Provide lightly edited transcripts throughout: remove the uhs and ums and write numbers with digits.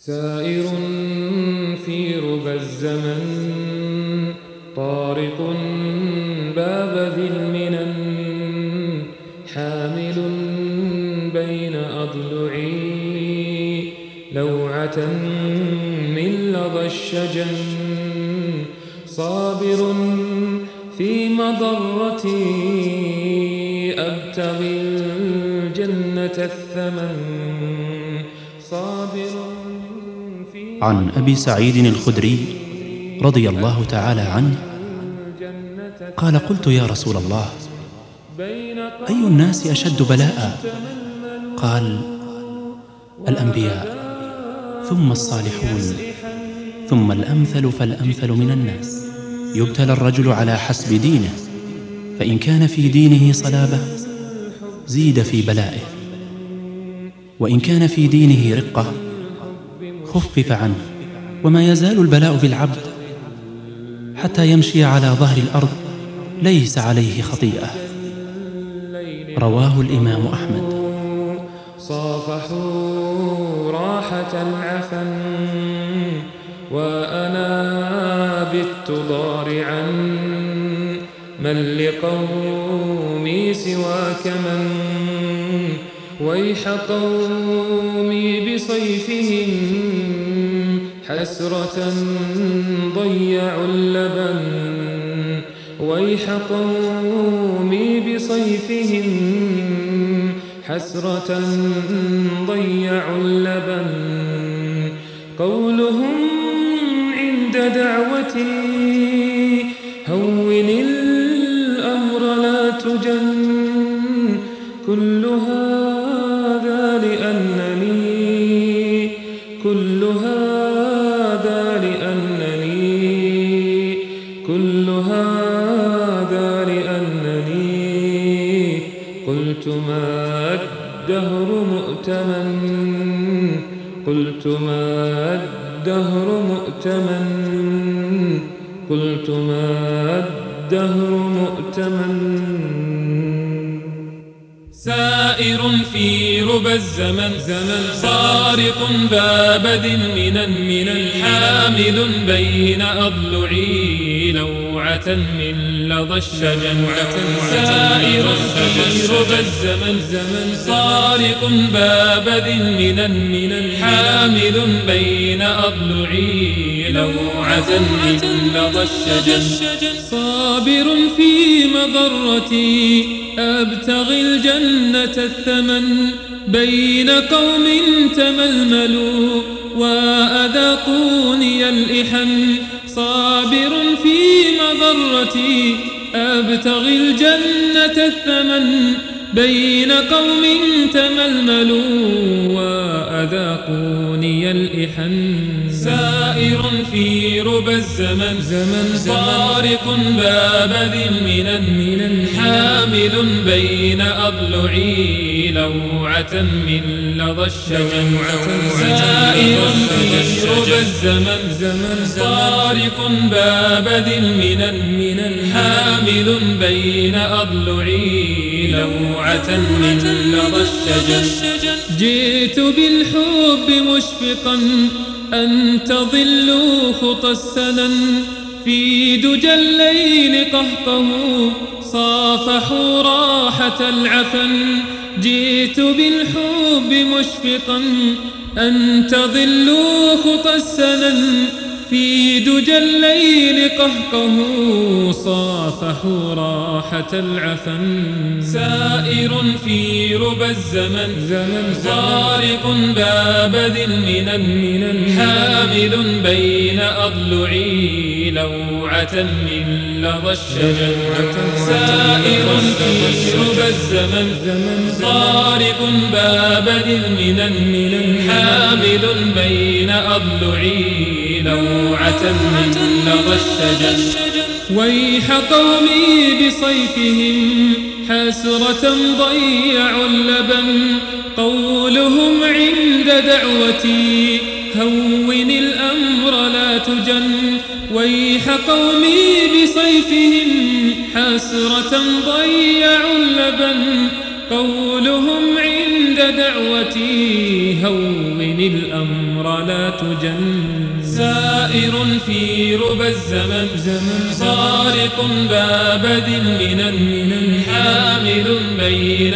سائر في ربى الزمن طارق باب ذي المنن حامل بين أضلعي لوعة من لظى الشجن صابر في مضرتي أبتغي الجنة الثمن صابر. عن أبي سعيد الخدري رضي الله تعالى عنه قال: قلت يا رسول الله، أي الناس أشد بلاء؟ قال: الأنبياء، ثم الصالحون، ثم الأمثل فالأمثل من الناس. يبتلى الرجل على حسب دينه، فإن كان في دينه صلابة زيد في بلائه، وإن كان في دينه رقة خفف عنه. وما يزال البلاء بالعبد حتى يمشي على ظهر الأرض ليس عليه خطيئة. رواه الإمام أحمد. صافحوا راحة العفن وأنا بت ضارعا من لقومي سواك من ويح قومي بصيفهم حسرة ضيعوا اللبن ويح قومي بصيفهم حسرة ضيعوا اللبن قولهم عند دعوتي هون الأمر لا تجن كل هذا لأنني كل هذا لأنني كل هذا لأنني قلت ما الدهر مؤتمن قلت ما الدهر مؤتمن قلت ما الدهر مؤتمن. سائر في ربى الزمن صارق باب ذي المنن حامل بين أضلعي لوعة من لظى الشجن سائر في ربى الزمن صارق باب ذي المنن حامل بين أضلعي لوعة من لظى الشجن صابر في مضرتي أبتغي الجنة الثمن بين قوم تململوا وأذاقوني الإحن صابر في مضرتي أبتغي الجنة الثمن بين قوم تململوا وأذاقوني الإحن سائر في ربى الزمن طارق باب ذي المنن حامل بين أضلعي لوعة من لظى الشجن سائر في ربى الزمن طارق باب ذي المنن حامل بين أضلعي لوعة من لظى الشجن جئت بالحب مشفقا أن تضلوا خطى السنن في دجى الليل قهقهوا صافحوا راحة العفن جئت بالحب مشفقا أن تضلوا خطى السنن في دجى الليل قهقهوا صافحوا راحة العفن سائر في ربى الزمن طارق باب ذي المنن حامل بين أضلعي لوعة من لظى الشجن سائر في ربى الزمن طارق باب ذي المنن حامل بين أضلعي لوعة من لظى الشجن ويح قومي بصيفهم حسرة ضيعوا اللبن قولهم عند دعوتي هون الأمر لا تجن ويح قومي بصيفهم حسرة ضيعوا اللبن قولهم عند دعوتي هون الأمر لا تجن. سائر في ربى الزمن طارق باب ذي المنن حامل بين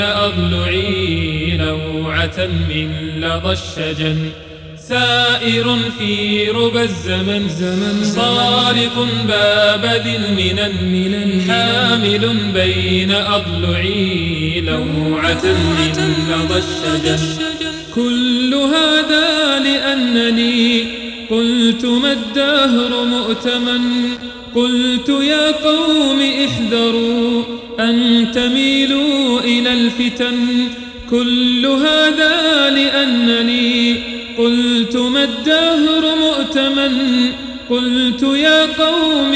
أضلعي لوعة من لظى الشجن. سائر في ربى الزمن طارق باب ذي المنن حامل بين أضلعي لوعة من لظى الشجن. كل هذا لأنني قلت ما الدهر مؤتمن. قلت يا قوم احذروا أن تميلوا إلى الفتن. كل هذا لأنني قلت ما الدهر مؤتمن. قلت يا قوم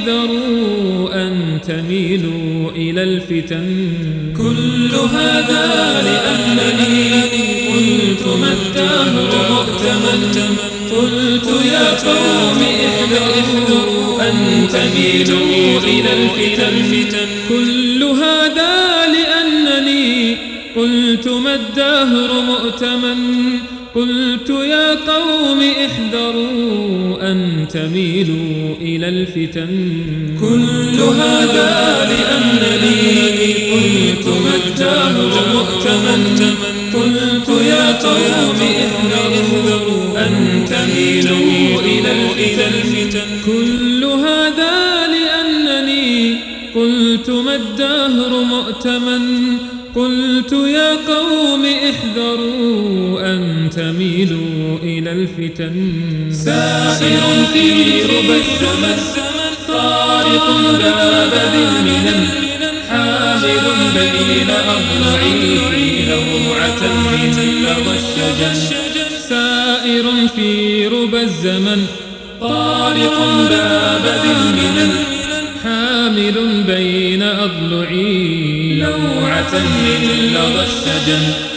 احذروا أن تميلوا إلى الفتن. كل هذا لأنني قلت ما الدهر مؤتمن. قلت يا قوم احذروا أن تميلوا إلى الفتن. كل هذا لأنني قلت ما الدهر مؤتمن. قلت يا قوم احذروا أن تميلوا إلى الفتن. كل هذا لأنني قلت ما الدهر مؤتمن. قلت يا قوم احذروا أن تميلوا إلى الفتن. كل هذا لأنني قلت ما الدهر مؤتمن. قلت يا قوم احذروا أن تميلوا إلى الفتن. سائر في ربى الزمن طارق باب ذي المنن حامل بين أضلعي لوعة من لظى الشجن. سائر في ربى الزمن طارق باب ذي المنن حامل بين أضلعي لوعة من لظى الشجن.